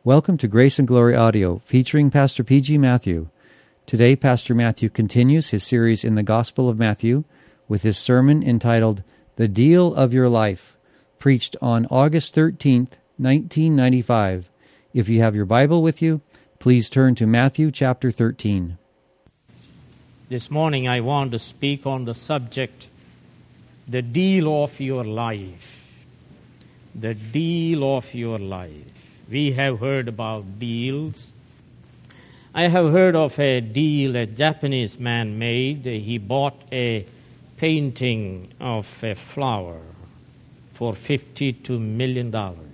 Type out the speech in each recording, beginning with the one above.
Welcome to Grace and Glory Audio, featuring Pastor P.G. Matthew. Today, Pastor Matthew continues his series in the Gospel of Matthew with his sermon entitled, The Deal of Your Life, preached on August 13th, 1995. If you have your Bible with you, please turn to Matthew chapter 13. This morning I want to speak on the subject, the deal of your life. The deal of your life. We have heard about deals. I have heard of a deal a Japanese man made. He bought a painting of a flower for $52 million.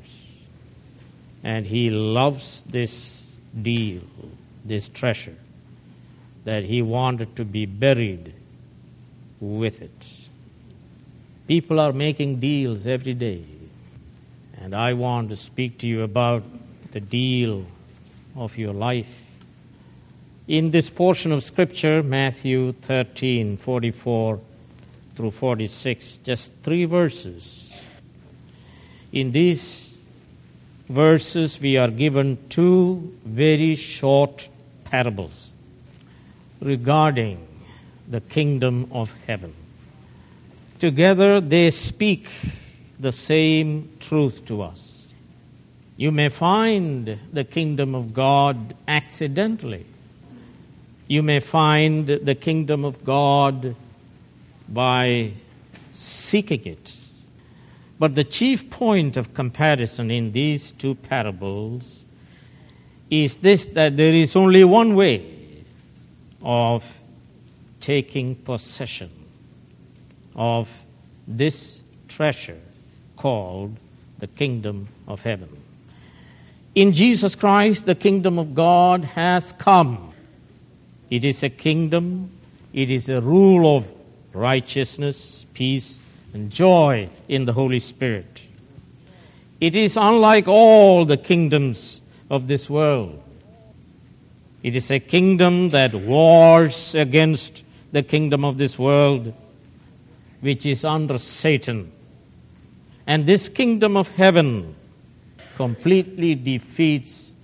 And he loves this deal, this treasure, that he wanted to be buried with it. People are making deals every day. And I want to speak to you about the deal of your life. In this portion of Scripture, Matthew 13, 44 through 46, just 3 verses. In these verses, we are given 2 very short parables regarding the kingdom of heaven. Together, they speak the same truth to us. You may find the kingdom of God accidentally. You may find the kingdom of God by seeking it. But the chief point of comparison in these 2 parables is this, that there is only one way of taking possession of this treasure called the kingdom of heaven. In Jesus Christ, the kingdom of God has come. It is a kingdom, it is a rule of righteousness, peace, and joy in the Holy Spirit. It is unlike all the kingdoms of this world. It is a kingdom that wars against the kingdom of this world, which is under Satan. And this kingdom of heaven completely defeats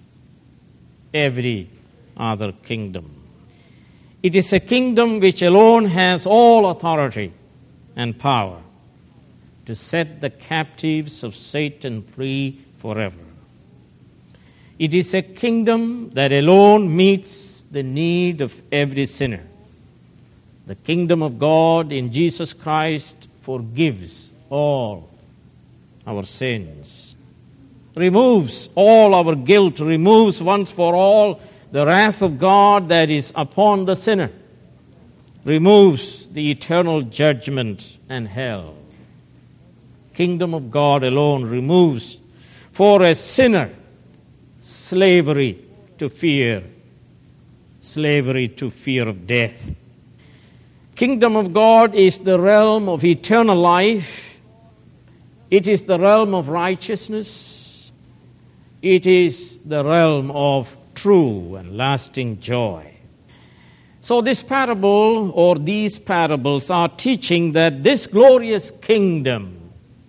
every other kingdom. It is a kingdom which alone has all authority and power to set the captives of Satan free forever. It is a kingdom that alone meets the need of every sinner. The kingdom of God in Jesus Christ forgives all our sins, removes all our guilt, removes once for all the wrath of God that is upon the sinner, removes the eternal judgment and hell. Kingdom of God alone removes for a sinner slavery to fear of death. Kingdom of God is the realm of eternal life. It is the realm of righteousness. It is the realm of true and lasting joy. So this parable, or these parables, are teaching that this glorious kingdom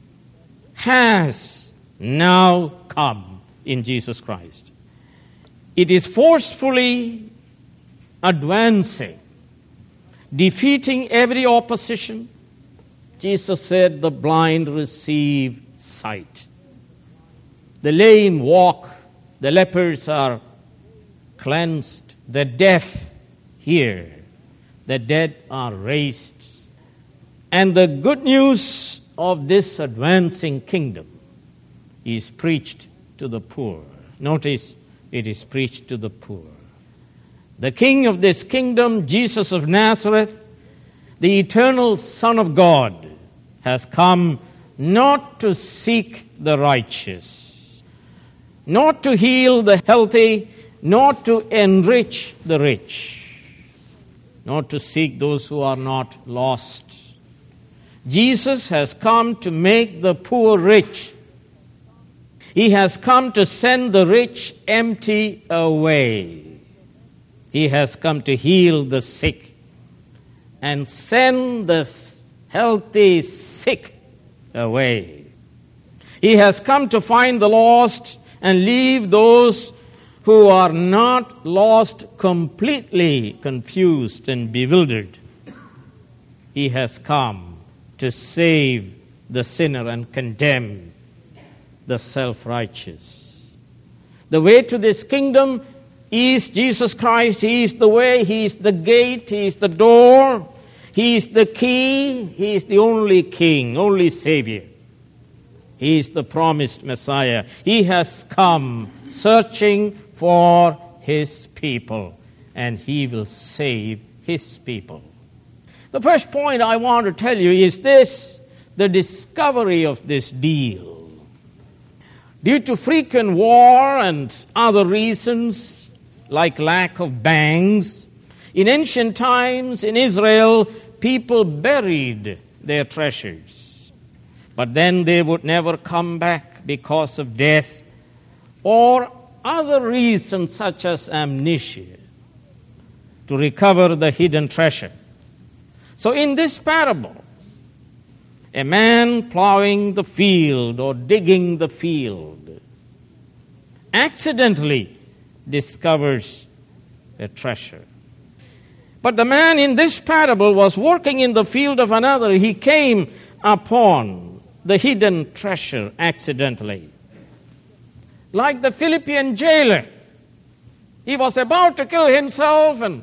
has now come in Jesus Christ. It is forcefully advancing, defeating every opposition. Jesus said, the blind receive sight. The lame walk. The lepers are cleansed. The deaf hear. The dead are raised. And the good news of this advancing kingdom is preached to the poor. Notice, it is preached to the poor. The king of this kingdom, Jesus of Nazareth, the eternal Son of God, has come not to seek the righteous, not to heal the healthy, not to enrich the rich, not to seek those who are not lost. Jesus has come to make the poor rich. He has come to send the rich empty away. He has come to heal the sick and send the healthy sick away. He has come to find the lost and leave those who are not lost completely confused and bewildered. He has come to save the sinner and condemn the self-righteous. The way to this kingdom is Jesus Christ. He is the way, He is the gate, He is the door, He is the key, He is the only King, only Savior. He is the promised Messiah. He has come searching for His people, and He will save His people. The first point I want to tell you is this: the discovery of this deal. Due to frequent war and other reasons, like lack of banks, in ancient times in Israel, people buried their treasures. But then they would never come back because of death or other reasons such as amnesia to recover the hidden treasure. So in this parable, a man plowing the field or digging the field accidentally discovers a treasure. But the man in this parable was working in the field of another. He came upon the hidden treasure accidentally. Like the Philippian jailer, he was about to kill himself, and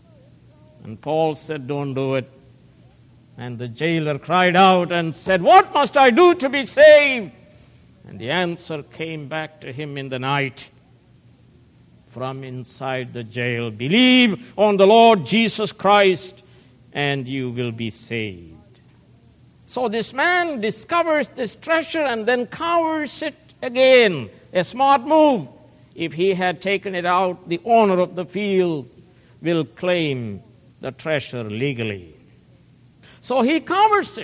Paul said, "Don't do it." And the jailer cried out and said, "What must I do to be saved?" And the answer came back to him in the night from inside the jail: "Believe on the Lord Jesus Christ, and you will be saved." So this man discovers this treasure and then covers it again. A smart move. If he had taken it out, the owner of the field will claim the treasure legally. So he covers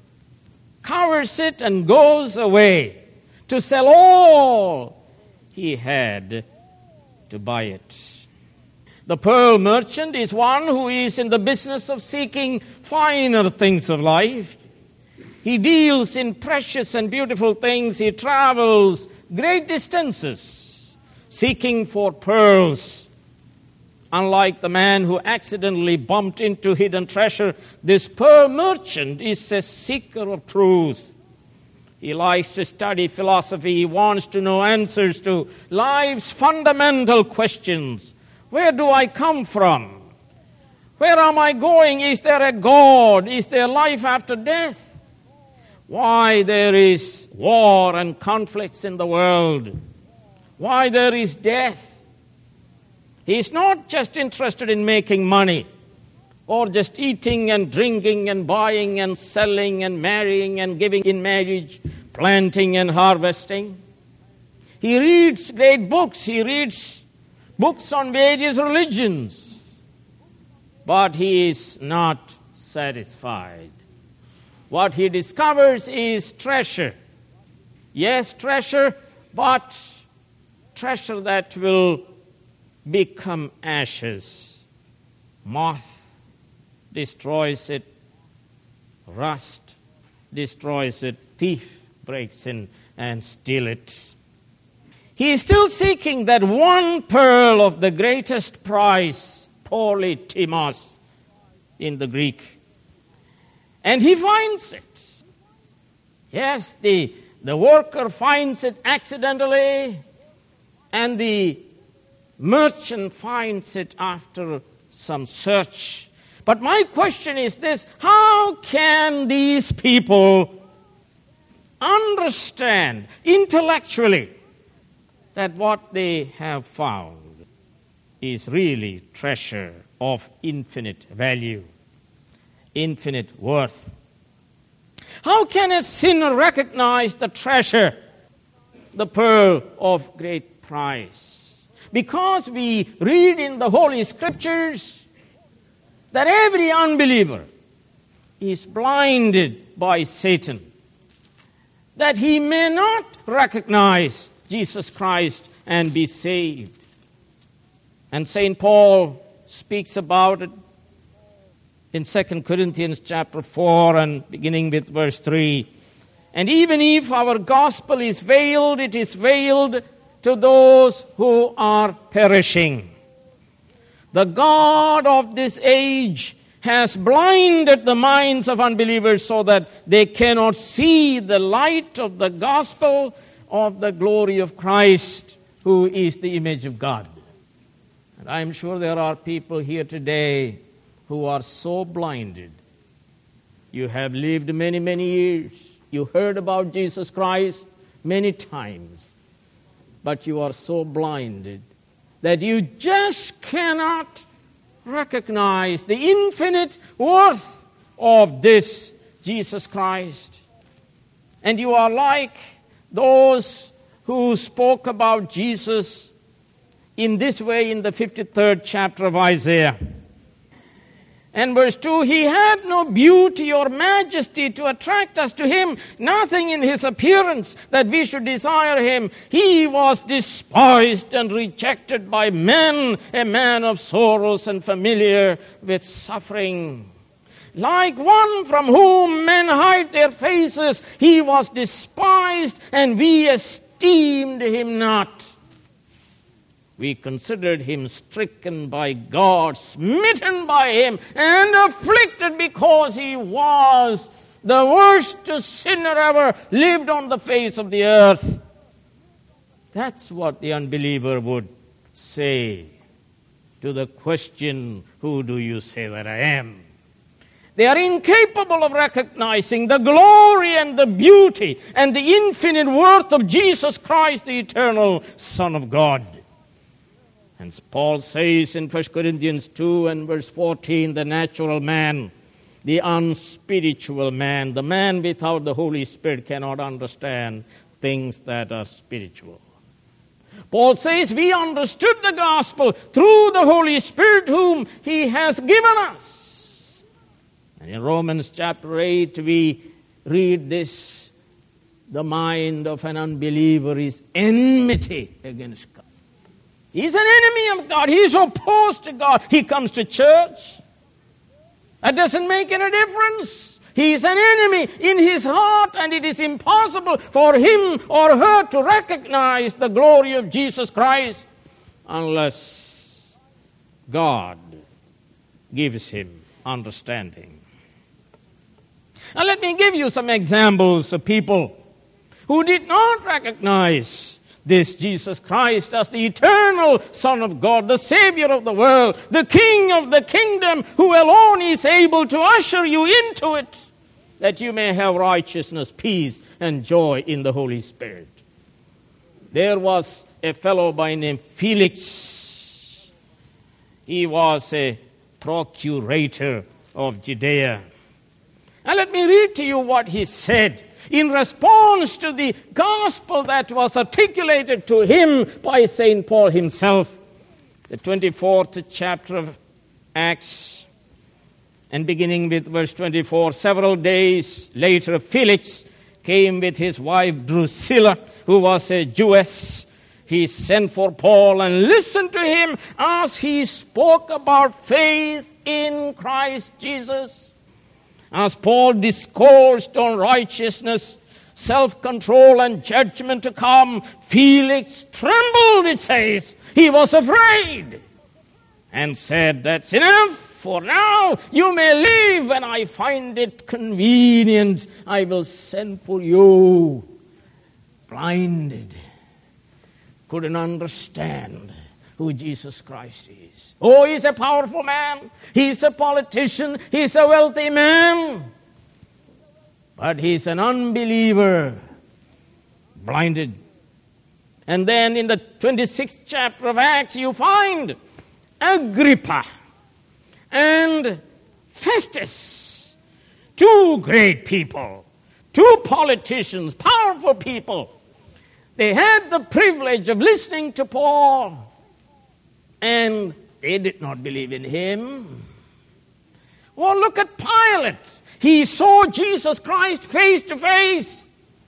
it and goes away to sell all he had to buy it. The pearl merchant is one who is in the business of seeking finer things of life. He deals in precious and beautiful things. He travels great distances seeking for pearls. Unlike the man who accidentally bumped into hidden treasure, this pearl merchant is a seeker of truth. He likes to study philosophy. He wants to know answers to life's fundamental questions. Where do I come from? Where am I going? Is there a God? Is there life after death? Why there is war and conflicts in the world? Why there is death? He is not just interested in making money or just eating and drinking and buying and selling and marrying and giving in marriage, planting and harvesting. He reads great books. He reads books on various religions. But he is not satisfied. What he discovers is treasure. Yes, treasure, but treasure that will become ashes. Moth destroys it. Rust destroys it. Thief breaks in and steals it. He is still seeking that one pearl of the greatest price, polytimos in the Greek. And he finds it. Yes, the worker finds it accidentally, and the merchant finds it after some search. But my question is this: how can these people understand intellectually that what they have found is really treasure of infinite value, infinite worth? How can a sinner recognize the treasure, the pearl of great price? Because we read in the Holy Scriptures that every unbeliever is blinded by Satan, that he may not recognize Jesus Christ and be saved. And St. Paul speaks about it in 2 Corinthians chapter 4 and beginning with verse 3. And even if our gospel is veiled, it is veiled to those who are perishing. The God of this age has blinded the minds of unbelievers so that they cannot see the light of the gospel of the glory of Christ, who is the image of God. And I'm sure there are people here today who are so blinded. You have lived many, many years. You heard about Jesus Christ many times. But you are so blinded that you just cannot recognize the infinite worth of this Jesus Christ. And you are like those who spoke about Jesus in this way in the 53rd chapter of Isaiah. And verse 2, he had no beauty or majesty to attract us to him, nothing in his appearance that we should desire him. He was despised and rejected by men, a man of sorrows and familiar with suffering. Like one from whom men hide their faces, he was despised and we esteemed him not. We considered him stricken by God, smitten by him, and afflicted because he was the worst sinner ever lived on the face of the earth. That's what the unbeliever would say to the question, who do you say that I am? They are incapable of recognizing the glory and the beauty and the infinite worth of Jesus Christ, the eternal Son of God. And Paul says in 1 Corinthians 2 and verse 14, the natural man, the unspiritual man, the man without the Holy Spirit cannot understand things that are spiritual. Paul says we understood the gospel through the Holy Spirit whom he has given us. And in Romans chapter 8 we read this, the mind of an unbeliever is enmity against God. He's an enemy of God. He's opposed to God. He comes to church. That doesn't make any difference. He's an enemy in his heart, and it is impossible for him or her to recognize the glory of Jesus Christ unless God gives him understanding. Now let me give you some examples of people who did not recognize this Jesus Christ as the eternal Son of God, the Savior of the world, the King of the kingdom, who alone is able to usher you into it, that you may have righteousness, peace, and joy in the Holy Spirit. There was a fellow by name Felix. He was a procurator of Judea. And let me read to you what he said in response to the gospel that was articulated to him by St. Paul himself. The 24th chapter of Acts, and beginning with verse 24, several days later, Felix came with his wife Drusilla, who was a Jewess. He sent for Paul and listened to him as he spoke about faith in Christ Jesus. As Paul discoursed on righteousness, self-control, and judgment to come, Felix trembled, it says. He was afraid and said, that's enough, for now you may leave. When I find it convenient, I will send for you. Blinded, couldn't understand who Jesus Christ is. Oh, he's a powerful man. He's a politician. He's a wealthy man. But he's an unbeliever, blinded. And then in the 26th chapter of Acts, you find Agrippa and Festus, two great people, two politicians, powerful people. They had the privilege of listening to Paul, and they did not believe in him. Well, look at Pilate. He saw Jesus Christ face to face,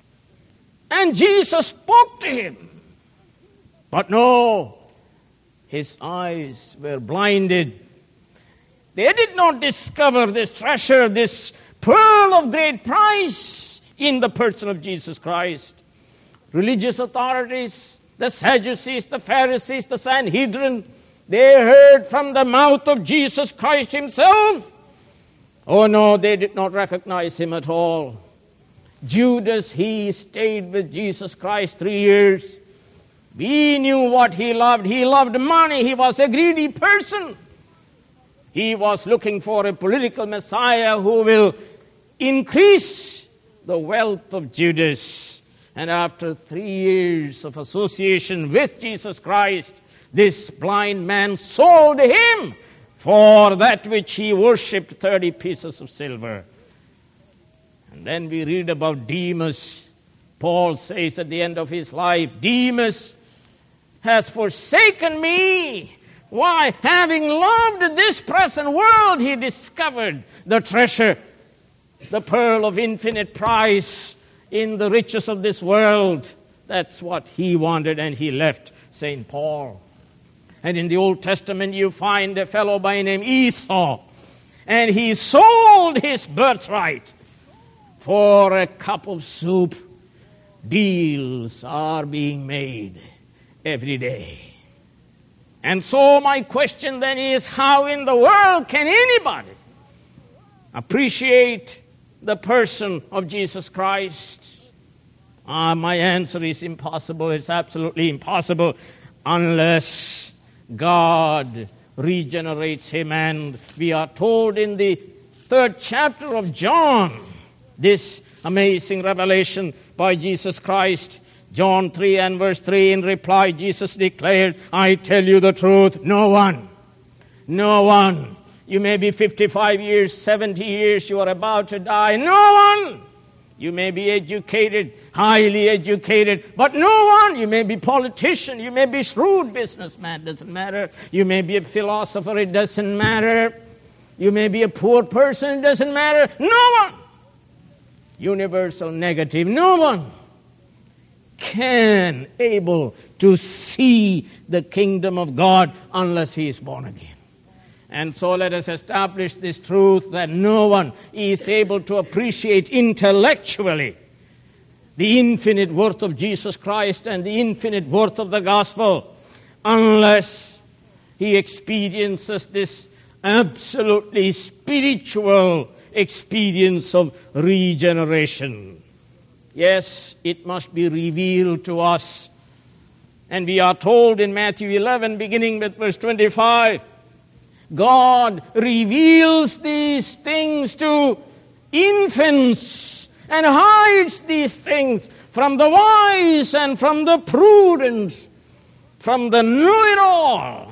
and Jesus spoke to him. But no, his eyes were blinded. They did not discover this treasure, this pearl of great price in the person of Jesus Christ. Religious authorities, the Sadducees, the Pharisees, the Sanhedrin, they heard from the mouth of Jesus Christ himself. Oh no, they did not recognize him at all. Judas, he stayed with Jesus Christ 3 years. We knew what he loved. He loved money. He was a greedy person. He was looking for a political Messiah who will increase the wealth of Judas. And after 3 years of association with Jesus Christ, this blind man sold him for that which he worshipped, 30 pieces of silver. And then we read about Demas. Paul says at the end of his life, Demas has forsaken me. Why? Having loved this present world, he discovered the treasure, the pearl of infinite price in the riches of this world. That's what he wanted, and he left St. Paul. And in the Old Testament, you find a fellow by name Esau, and he sold his birthright for a cup of soup. Deals are being made every day. And so my question then is, how in the world can anybody appreciate the person of Jesus Christ? My answer is impossible. It's absolutely impossible unless God regenerates him. And we are told in the 3rd chapter of John, this amazing revelation by Jesus Christ. John 3 and verse 3, in reply, Jesus declared, I tell you the truth, no one. You may be 55 years, 70 years, you are about to die. No one. You may be educated, highly educated, but no one. You may be politician, you may be shrewd businessman, doesn't matter. You may be a philosopher, it doesn't matter. You may be a poor person, it doesn't matter. No one. Universal negative, no one can able to see the kingdom of God unless he is born again. And so let us establish this truth that no one is able to appreciate intellectually the infinite worth of Jesus Christ and the infinite worth of the gospel unless he experiences this absolutely spiritual experience of regeneration. Yes, it must be revealed to us. And we are told in Matthew 11, beginning with verse 25, God reveals these things to infants and hides these things from the wise and from the prudent, from the know-it-all.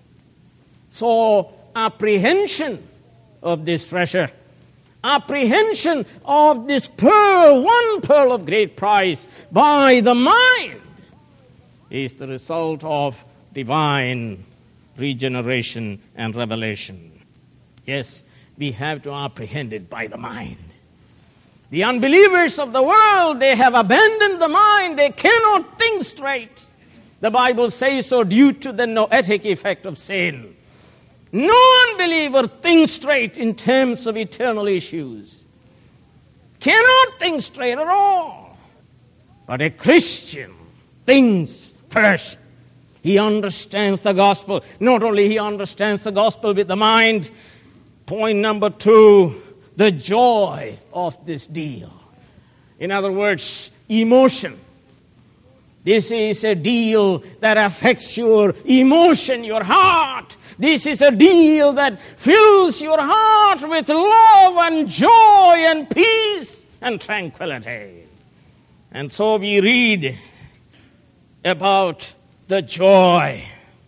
So, apprehension of this treasure, apprehension of this pearl, one pearl of great price, by the mind, is the result of divine regeneration and revelation. Yes, we have to apprehend it by the mind. The unbelievers of the world, they have abandoned the mind. They cannot think straight. The Bible says so due to the noetic effect of sin. No unbeliever thinks straight in terms of eternal issues. Cannot think straight at all. But a Christian thinks first. He understands the gospel. Not only he understands the gospel with the mind. Point number 2, the joy of this deal. In other words, emotion. This is a deal that affects your emotion, your heart. This is a deal that fills your heart with love and joy and peace and tranquility. And so we read about the joy.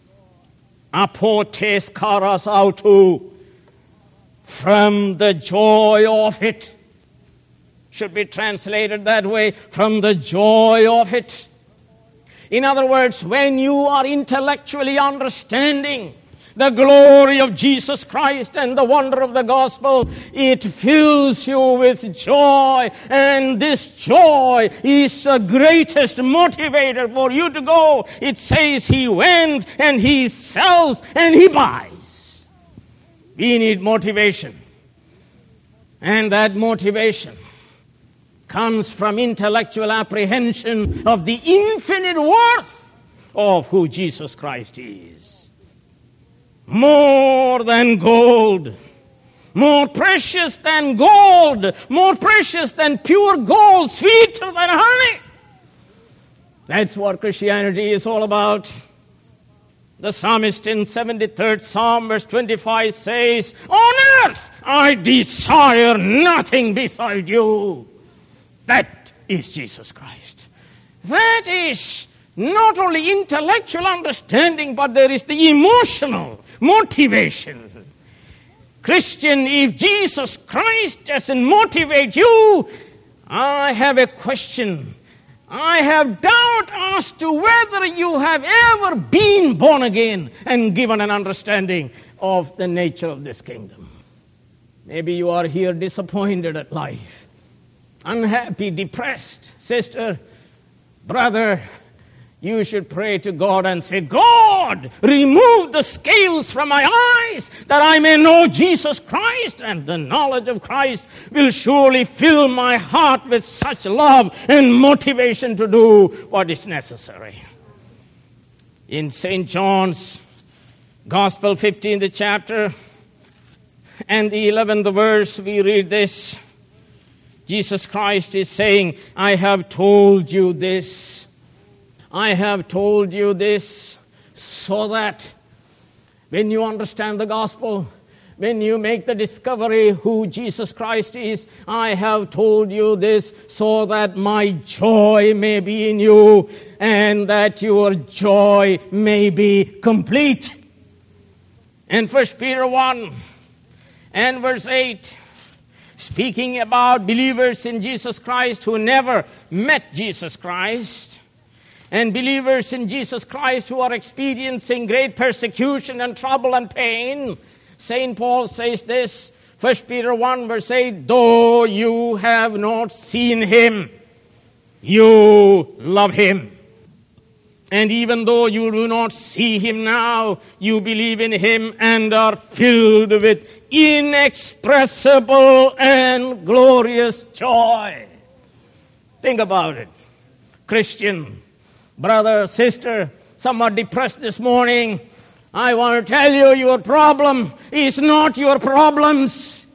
Apotes karas autu. From the joy of it. Should be translated that way, from the joy of it. In other words, when you are intellectually understanding the glory of Jesus Christ and the wonder of the gospel, it fills you with joy. And this joy is the greatest motivator for you to go. It says he went and he sells and he buys. We need motivation. And that motivation comes from intellectual apprehension of the infinite worth of who Jesus Christ is. More than gold, more precious than gold, more precious than pure gold, sweeter than honey. That's what Christianity is all about. The psalmist in 73rd Psalm, verse 25 says, "On earth I desire nothing beside you." That is Jesus Christ. That is not only intellectual understanding, but there is the emotional motivation. Christian, if Jesus Christ doesn't motivate you, I have a question. I have doubt as to whether you have ever been born again and given an understanding of the nature of this kingdom. Maybe you are here disappointed at life, unhappy, depressed. Sister, brother, you should pray to God and say, "God, remove the scales from my eyes that I may know Jesus Christ, and the knowledge of Christ will surely fill my heart with such love and motivation to do what is necessary." In St. John's Gospel, 15th chapter, and the 11th verse, we read this. Jesus Christ is saying, "I have told you this. I have told you this so that when you understand the gospel, when you make the discovery who Jesus Christ is, I have told you this so that my joy may be in you and that your joy may be complete." And 1 Peter 1 and verse 8, speaking about believers in Jesus Christ who never met Jesus Christ, and believers in Jesus Christ who are experiencing great persecution and trouble and pain, St. Paul says this, 1 Peter 1 verse 8, "Though you have not seen him, you love him. And even though you do not see him now, you believe in him and are filled with inexpressible and glorious joy." Think about it. Christian, brother, sister, somewhat depressed this morning, I want to tell you, your problem is not your problems.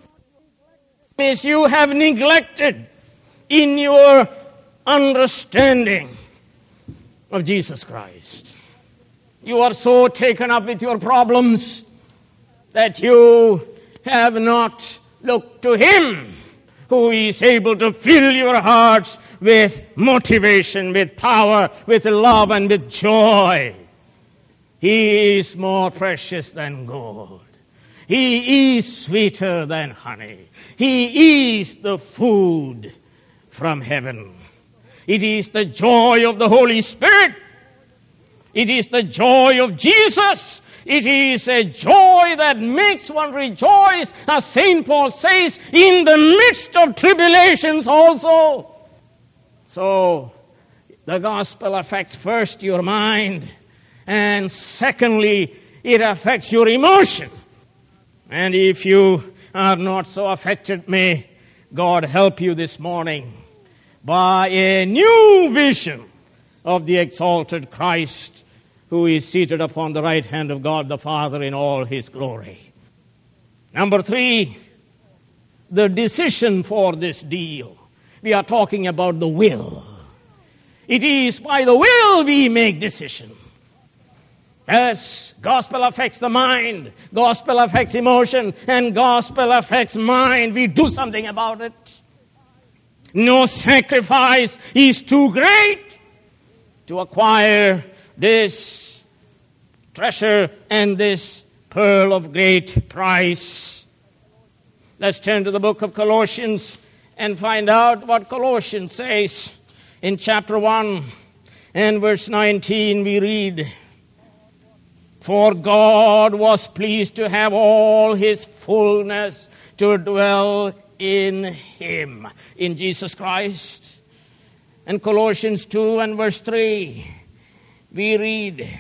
Is you have neglected in your understanding of Jesus Christ. You are so taken up with your problems that you have not looked to him who is able to fill your hearts with motivation, with power, with love, and with joy. He is more precious than gold. He is sweeter than honey. He is the food from heaven. It is the joy of the Holy Spirit. It is the joy of Jesus. It is a joy that makes one rejoice, as St. Paul says, in the midst of tribulations also. So, the gospel affects first your mind, and secondly, it affects your emotion. And if you are not so affected, may God help you this morning by a new vision of the exalted Christ who is seated upon the right hand of God the Father in all his glory. Number 3, the decision for this deal. We are talking about the will. It is by the will we make decision. Yes, gospel affects the mind, gospel affects emotion, and gospel affects mind. We do something about it. No sacrifice is too great to acquire this treasure and this pearl of great price. Let's turn to the book of Colossians and find out what Colossians says. In chapter 1 and verse 19 we read, "For God was pleased to have all his fullness to dwell in him," in Jesus Christ. And Colossians 2 and verse 3 we read,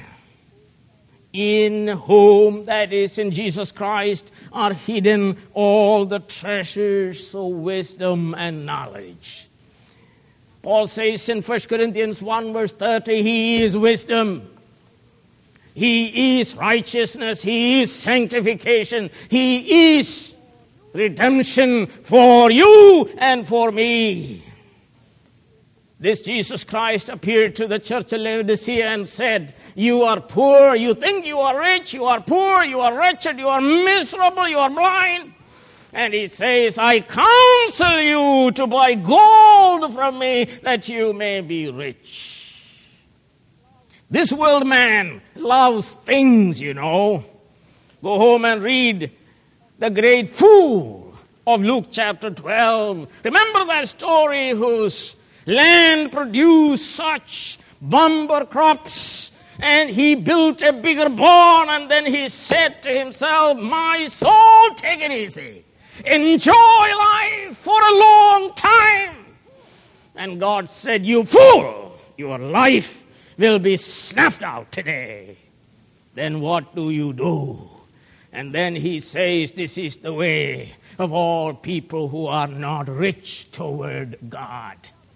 "In whom," that is in Jesus Christ, "are hidden all the treasures of wisdom and knowledge." Paul says in 1 Corinthians 1 verse 30, he is wisdom. He is righteousness. He is sanctification. He is redemption for you and for me. This Jesus Christ appeared to the church of Laodicea and said, you are poor, you think you are rich, you are poor, you are wretched, you are miserable, you are blind. And he says, I counsel you to buy gold from me that you may be rich. This world man loves things, you know. Go home and read the great fool of Luke chapter 12. Remember that story whose land produced such bumper crops, and he built a bigger barn, and then he said to himself, my soul, take it easy. Enjoy life for a long time. And God said, you fool, your life will be snuffed out today. Then what do you do? And then he says, this is the way of all people who are not rich toward God.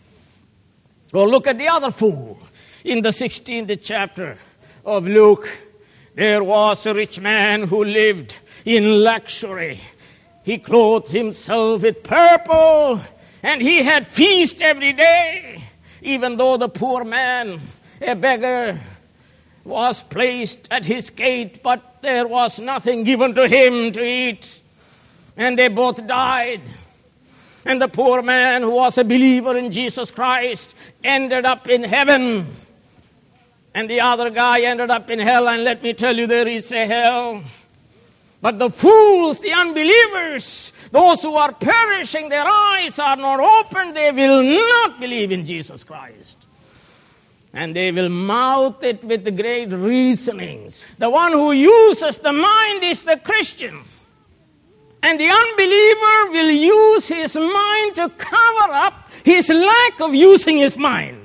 Or look at the other fool. In the 16th chapter of Luke, there was a rich man who lived in luxury. He clothed himself with purple, and he had feast every day, even though the poor man, a beggar, was placed at his gate, but there was nothing given to him to eat. And they both died. And the poor man, who was a believer in Jesus Christ, ended up in heaven. And the other guy ended up in hell. And let me tell you, there is a hell. But the fools, the unbelievers, those who are perishing, their eyes are not opened. They will not believe in Jesus Christ. And they will mouth it with the great reasonings. The one who uses the mind is the Christian. And the unbeliever will use his mind to cover up his lack of using his mind.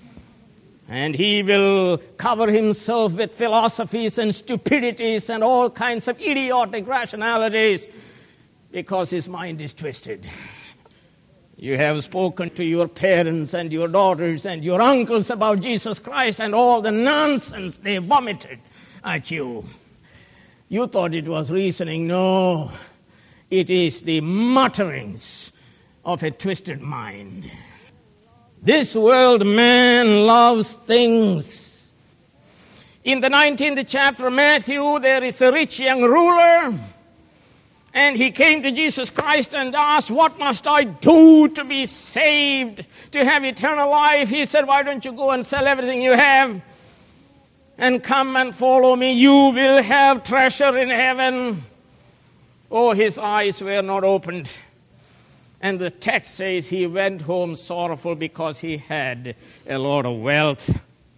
And he will cover himself with philosophies and stupidities and all kinds of idiotic rationalities because his mind is twisted. You have spoken to your parents and your daughters and your uncles about Jesus Christ and all the nonsense they vomited at you. You thought it was reasoning. No. It is the mutterings of a twisted mind. This world man loves things. In the 19th chapter of Matthew, there is a rich young ruler, and he came to Jesus Christ and asked, what must I do to be saved, to have eternal life? He said, why don't you go and sell everything you have and come and follow me? You will have treasure in heaven. Oh, his eyes were not opened. And the text says he went home sorrowful because he had a lot of wealth.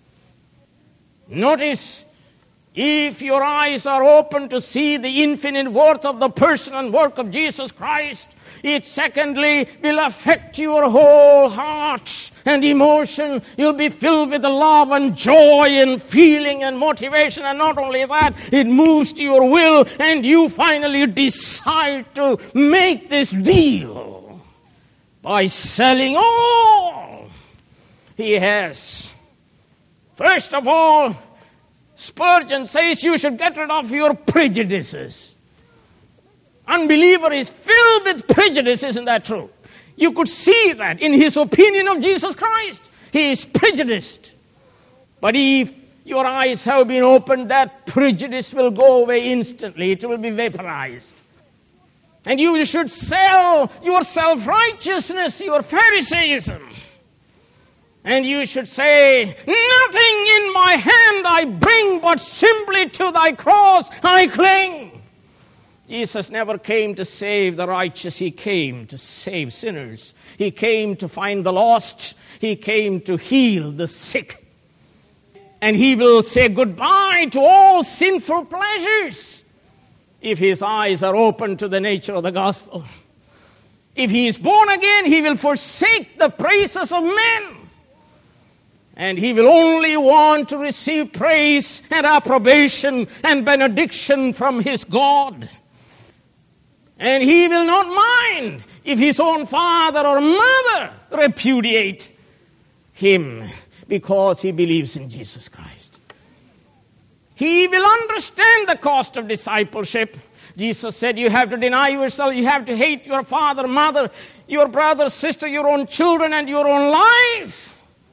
Notice, if your eyes are open to see the infinite worth of the person and work of Jesus Christ, it secondly will affect your whole heart and emotion. You'll be filled with love and joy and feeling and motivation. And not only that, it moves to your will, and you finally decide to make this deal by selling all he has. First of all, Spurgeon says you should get rid of your prejudices. Unbeliever is filled with prejudice, isn't that true? You could see that in his opinion of Jesus Christ. He is prejudiced. But if your eyes have been opened, that prejudice will go away instantly. It will be vaporized. And you should sell your self-righteousness, your Pharisaism. And you should say, nothing in my hand I bring, but simply to thy cross I cling. Jesus never came to save the righteous. He came to save sinners. He came to find the lost. He came to heal the sick. And he will say goodbye to all sinful pleasures if his eyes are open to the nature of the gospel. If he is born again, he will forsake the praises of men. And he will only want to receive praise and approbation and benediction from his God. And he will not mind if his own father or mother repudiate him because he believes in Jesus Christ. He will understand the cost of discipleship. Jesus said you have to deny yourself, you have to hate your father, mother, your brother, sister, your own children, and your own life.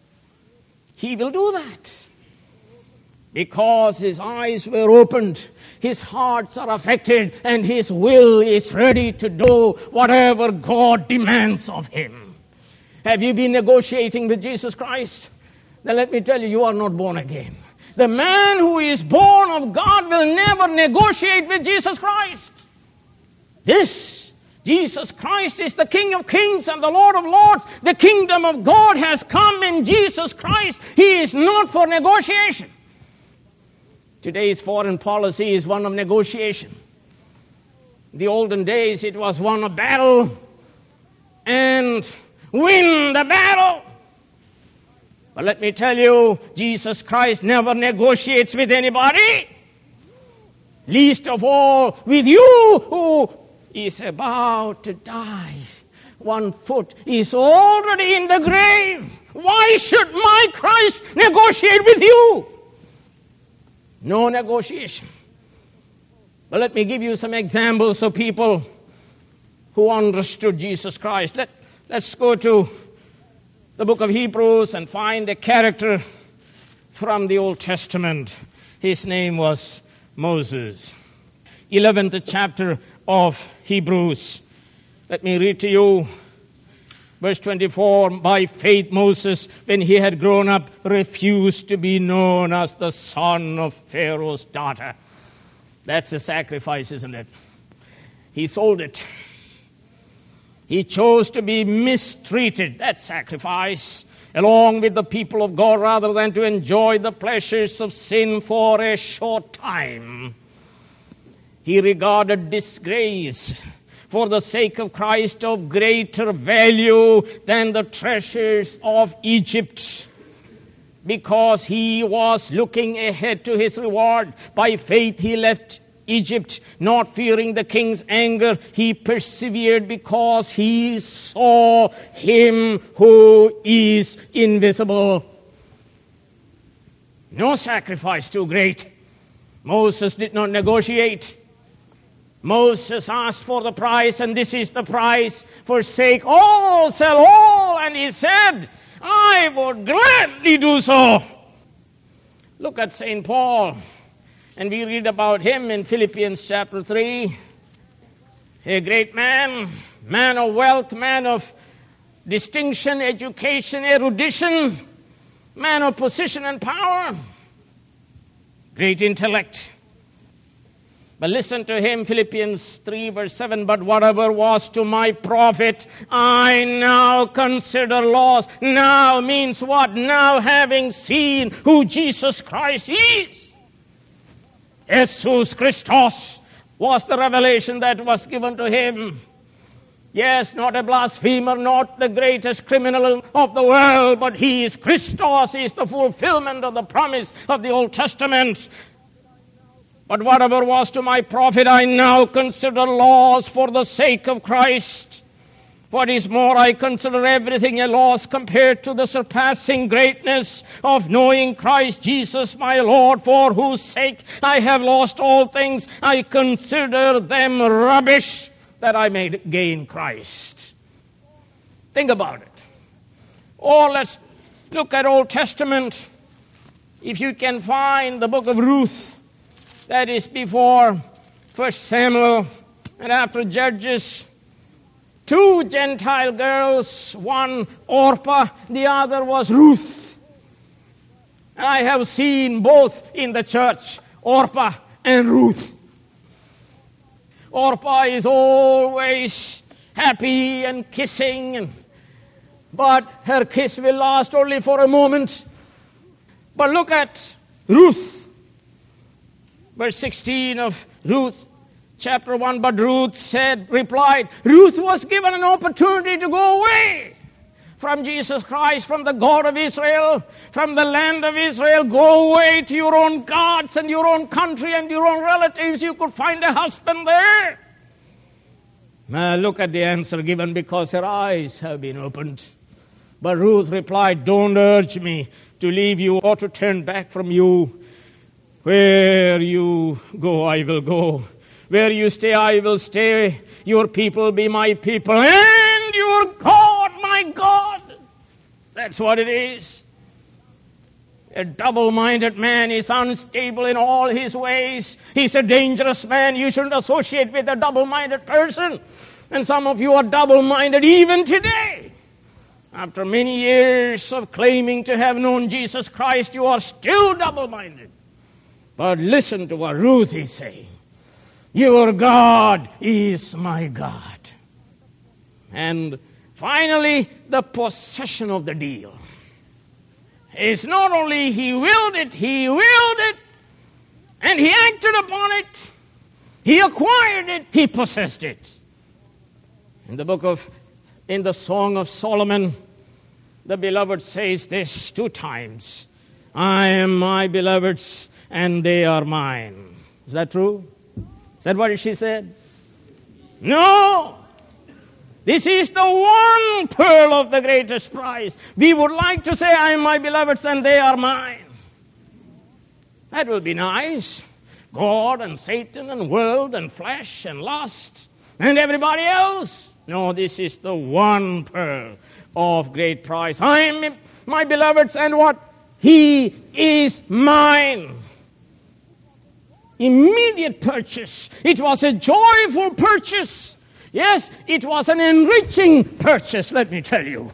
He will do that. Because his eyes were opened, his hearts are affected, and his will is ready to do whatever God demands of him. Have you been negotiating with Jesus Christ? Then let me tell you, you are not born again. The man who is born of God will never negotiate with Jesus Christ. This, Jesus Christ, is the King of Kings and the Lord of Lords. The kingdom of God has come in Jesus Christ. He is not for negotiation. Today's foreign policy is one of negotiation. In the olden days, it was one of battle and win the battle. But let me tell you, Jesus Christ never negotiates with anybody. Least of all with you who is about to die. One foot is already in the grave. Why should my Christ negotiate with you? No negotiation. But let me give you some examples of people who understood Jesus Christ. Let's go to the book of Hebrews and find a character from the Old Testament. His name was Moses. 11th chapter of Hebrews. Let me read to you verse 24. By faith Moses, when he had grown up, refused to be known as the son of Pharaoh's daughter. That's a sacrifice, isn't it? He sold it. He chose to be mistreated, that sacrifice, along with the people of God, rather than to enjoy the pleasures of sin for a short time. He regarded disgrace for the sake of Christ of greater value than the treasures of Egypt, because he was looking ahead to his reward. By faith he left Egypt, not fearing the king's anger. He persevered because he saw him who is invisible. No sacrifice too great. Moses did not negotiate. Moses asked for the price, and this is the price. Forsake all, sell all. And he said, I would gladly do so. Look at St. Paul. And we read about him in Philippians chapter 3. A great man, man of wealth, man of distinction, education, erudition, man of position and power, great intellect. But listen to him, Philippians 3 verse 7, but whatever was to my profit, I now consider loss. Now means what? Now having seen who Jesus Christ is. Jesus Christos was the revelation that was given to him. Yes, not a blasphemer, not the greatest criminal of the world, but he is Christos. He is the fulfillment of the promise of the Old Testament. But whatever was to my profit, I now consider loss for the sake of Christ. What is more, I consider everything a loss compared to the surpassing greatness of knowing Christ Jesus my Lord, for whose sake I have lost all things. I consider them rubbish, that I may gain Christ. Think about it. Or let's look at Old Testament. If you can find the book of Ruth, that is before 1 Samuel and after Judges. Two Gentile girls, one Orpah, the other was Ruth. And I have seen both in the church, Orpah and Ruth. Orpah is always happy and kissing, but her kiss will last only for a moment. But look at Ruth, verse 16 of Ruth. Chapter 1, but Ruth replied, Ruth was given an opportunity to go away from Jesus Christ, from the God of Israel, from the land of Israel. Go away to your own gods and your own country and your own relatives. You could find a husband there. Look at the answer given, because her eyes have been opened. But Ruth replied, don't urge me to leave you or to turn back from you. Where you go, I will go. Where you stay, I will stay. Your people be my people, and your God, my God. That's what it is. A double-minded man is unstable in all his ways. He's a dangerous man. You shouldn't associate with a double-minded person. And some of you are double-minded even today. After many years of claiming to have known Jesus Christ, you are still double-minded. But listen to what Ruth is saying. Your God is my God. And finally, the possession of the deal. It's not only he willed it, and he acted upon it, he acquired it, he possessed it. In the Song of Solomon, the beloved says this 2 times. I am my beloved's, and they are mine. Is that true? Is that what she said? No! This is the one pearl of the greatest price. We would like to say, I am my beloved's and they are mine. That will be nice. God and Satan and world and flesh and lust and everybody else. No, this is the one pearl of great price. I am my beloved's and what? He is mine. Immediate purchase. It was a joyful purchase. Yes, it was an enriching purchase, let me tell you.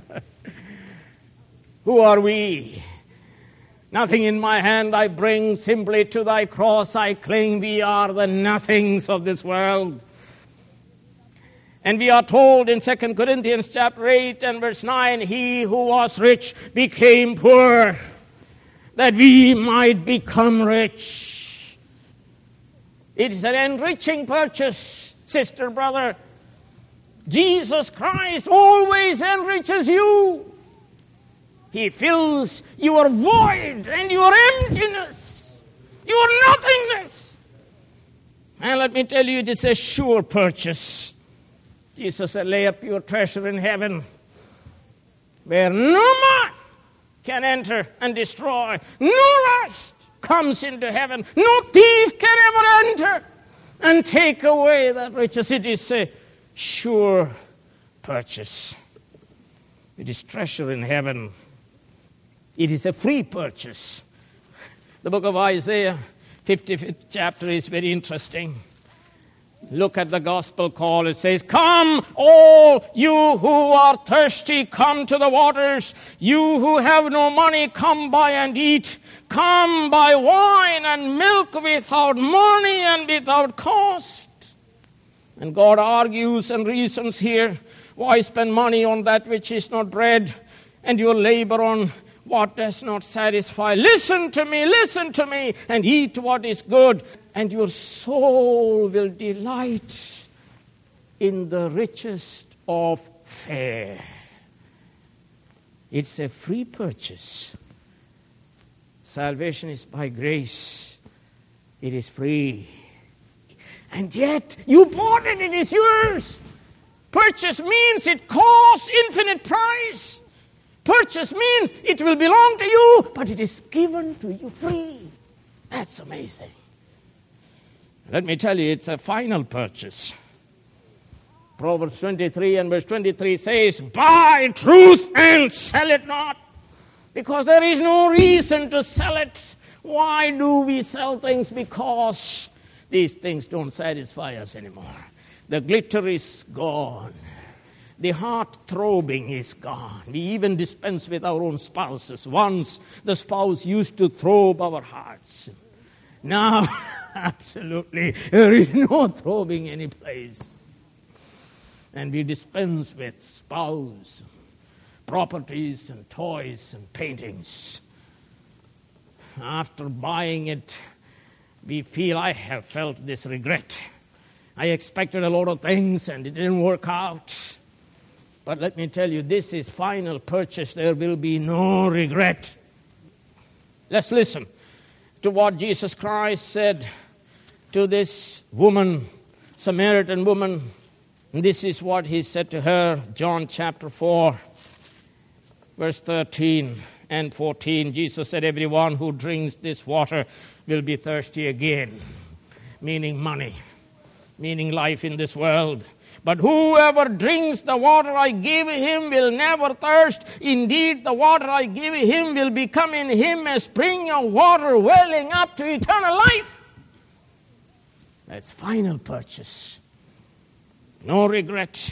Who are we? Nothing in my hand I bring, simply to thy cross I cling. We are the nothings of this world. And we are told in 2 Corinthians chapter 8 and verse 9, he who was rich became poor, that we might become rich. It is an enriching purchase, sister, brother. Jesus Christ always enriches you. He fills your void and your emptiness, your nothingness. And let me tell you, it is a sure purchase. Jesus said, lay up your treasure in heaven, where no moth can enter and destroy. No rust comes into heaven. No thief can ever enter and take away that riches. It is a sure purchase. It is treasure in heaven. It is a free purchase. The book of Isaiah, 55th chapter, is very interesting. Look at the gospel call. It says, come, all you who are thirsty, come to the waters. You who have no money, come buy and eat. Come buy wine and milk without money and without cost. And God argues and reasons here. Why spend money on that which is not bread, and your labor on what does not satisfy? Listen to me, and eat what is good, and your soul will delight in the richest of fare. It's a free purchase. Salvation is by grace. It is free. And yet, you bought it, it is yours. Purchase means it costs infinite price. Purchase means it will belong to you, but it is given to you free. That's amazing. Let me tell you, it's a final purchase. Proverbs 23 and verse 23 says, buy truth and sell it not, because there is no reason to sell it. Why do we sell things? Because these things don't satisfy us anymore. The glitter is gone. The heart throbbing is gone. We even dispense with our own spouses. Once the spouse used to throb our hearts. Now, absolutely, there is no throbbing any place. And we dispense with spouse, properties and toys and paintings. After buying it, we feel, I have felt this regret. I expected a lot of things and it didn't work out. But let me tell you, this is final purchase. There will be no regret. Let's listen to what Jesus Christ said to this woman, Samaritan woman. And this is what he said to her, John chapter 4, verse 13 and 14. Jesus said, everyone who drinks this water will be thirsty again, meaning money, meaning life in this world. But whoever drinks the water I give him will never thirst. Indeed, the water I give him will become in him a spring of water welling up to eternal life. That's final purchase. No regret.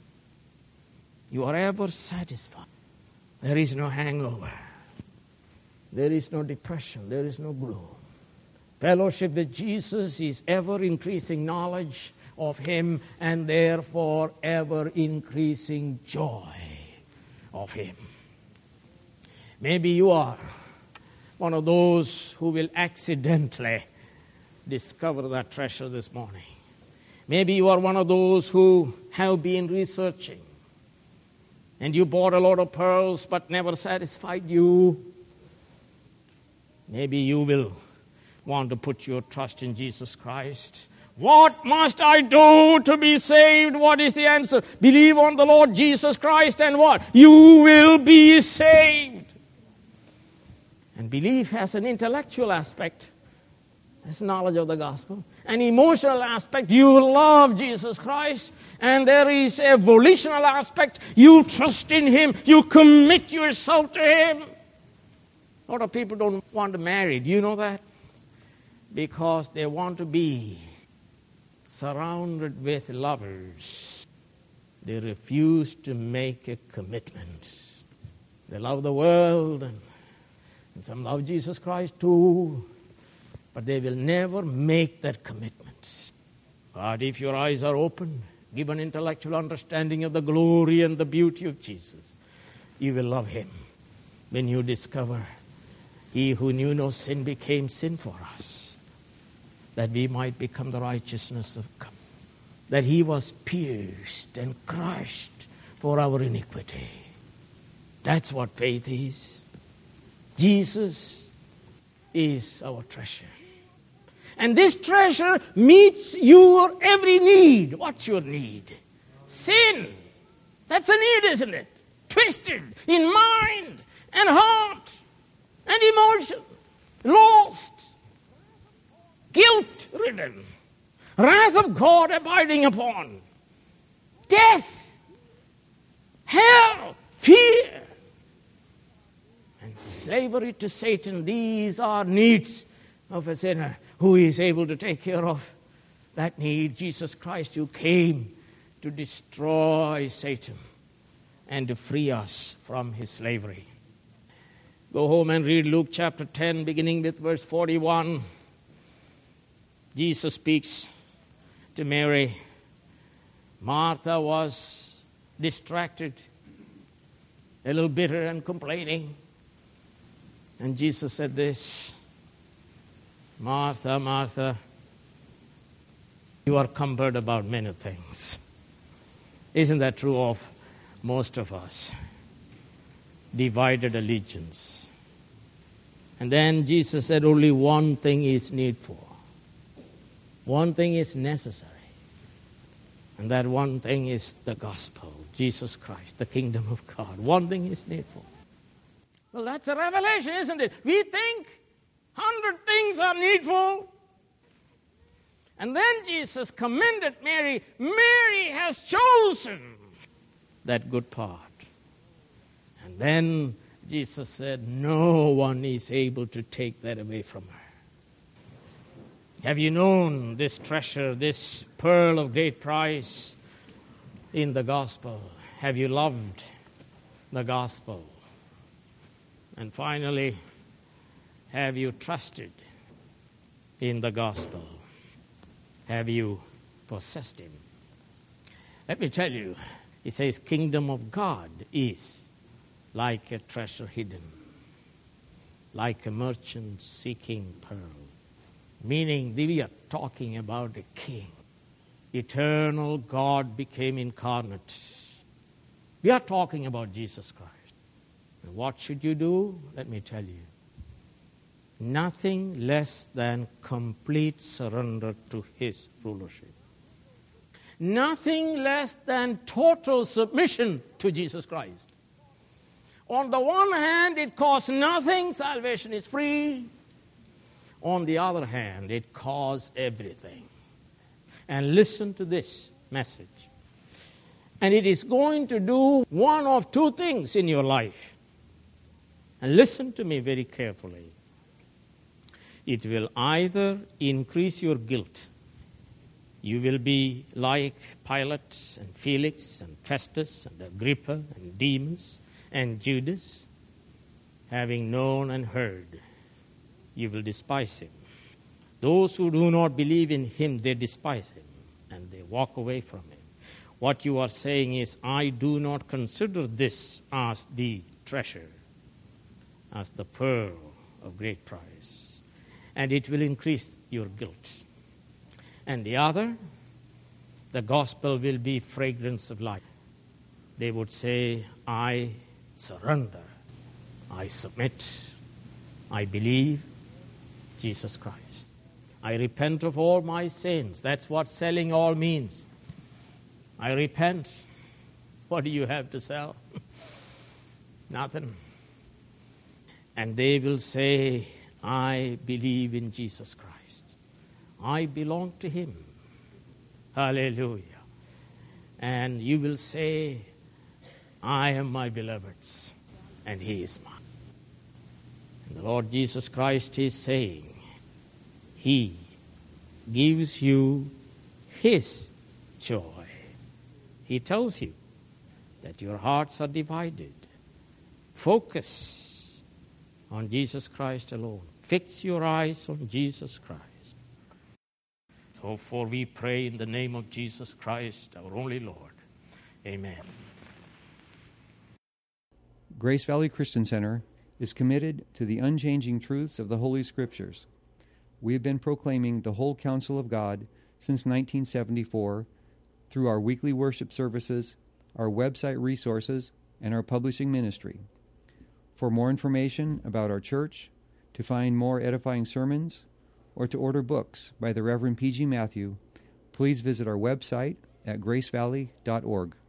You are ever satisfied. There is no hangover. There is no depression. There is no gloom. Fellowship with Jesus is ever increasing knowledge of him and therefore ever increasing joy of him. Maybe you are one of those who will accidentally discover that treasure this morning. Maybe you are one of those who have been researching and you bought a lot of pearls but never satisfied you. Maybe you will want to put your trust in Jesus Christ. What must I do to be saved? What is the answer? Believe on the Lord Jesus Christ and what? You will be saved. And belief has an intellectual aspect. That's knowledge of the gospel. An emotional aspect. You love Jesus Christ. And there is a volitional aspect. You trust in him. You commit yourself to him. A lot of people don't want to marry. Do you know that? Because they want to be surrounded with lovers. They refuse to make a commitment. They love the world, and some love Jesus Christ too, but they will never make that commitment. But if your eyes are open, give an intellectual understanding of the glory and the beauty of Jesus, you will love him when you discover he who knew no sin became sin for us, that we might become the righteousness of God, that he was pierced and crushed for our iniquity. That's what faith is. Jesus is our treasure. And this treasure meets your every need. What's your need? Sin. That's a need, isn't it? Twisted in mind and heart and emotion. Lost. Guilt-ridden, wrath of God abiding upon, death, hell, fear, and slavery to Satan. These are needs of a sinner who is able to take care of that need. Jesus Christ, who came to destroy Satan and to free us from his slavery. Go home and read Luke chapter 10, beginning with verse 41. Jesus speaks to Mary. Martha was distracted, a little bitter and complaining. And Jesus said this, Martha, Martha, you are cumbered about many things. Isn't that true of most of us? Divided allegiance. And then Jesus said only one thing is needful. One thing is necessary. And that one thing is the gospel, Jesus Christ, the kingdom of God. One thing is needful. Well, that's a revelation, isn't it? We think 100 things are needful. And then Jesus commended Mary. Mary has chosen that good part. And then Jesus said, no one is able to take that away from her. Have you known this treasure, this pearl of great price in the gospel? Have you loved the gospel? And finally, have you trusted in the gospel? Have you possessed him? Let me tell you, he says, kingdom of God is like a treasure hidden, like a merchant seeking pearl. Meaning, we are talking about a king. Eternal God became incarnate. We are talking about Jesus Christ. And what should you do? Let me tell you. Nothing less than complete surrender to his rulership. Nothing less than total submission to Jesus Christ. On the one hand, it costs nothing. Salvation is free. On the other hand, it caused everything. And listen to this message. And it is going to do one of two things in your life. And listen to me very carefully. It will either increase your guilt. You will be like Pilate and Felix and Festus and Agrippa and Demas and Judas, having known and heard. You will despise him. Those who do not believe in him, they despise him and they walk away from him. What you are saying is, I do not consider this as the treasure, as the pearl of great price. And it will increase your guilt. And the other, the gospel will be fragrance of life. They would say, I surrender, I submit, I believe Jesus Christ. I repent of all my sins. That's what selling all means. I repent. What do you have to sell? Nothing. And they will say, I believe in Jesus Christ. I belong to him. Hallelujah. And you will say, I am my beloved's, and he is mine. And the Lord Jesus Christ is saying, he gives you his joy. He tells you that your hearts are divided. Focus on Jesus Christ alone. Fix your eyes on Jesus Christ. So for we pray in the name of Jesus Christ, our only Lord. Amen. Grace Valley Christian Center is committed to the unchanging truths of the Holy Scriptures. We have been proclaiming the whole counsel of God since 1974 through our weekly worship services, our website resources, and our publishing ministry. For more information about our church, to find more edifying sermons, or to order books by the Reverend P.G. Matthew, please visit our website at gracevalley.org.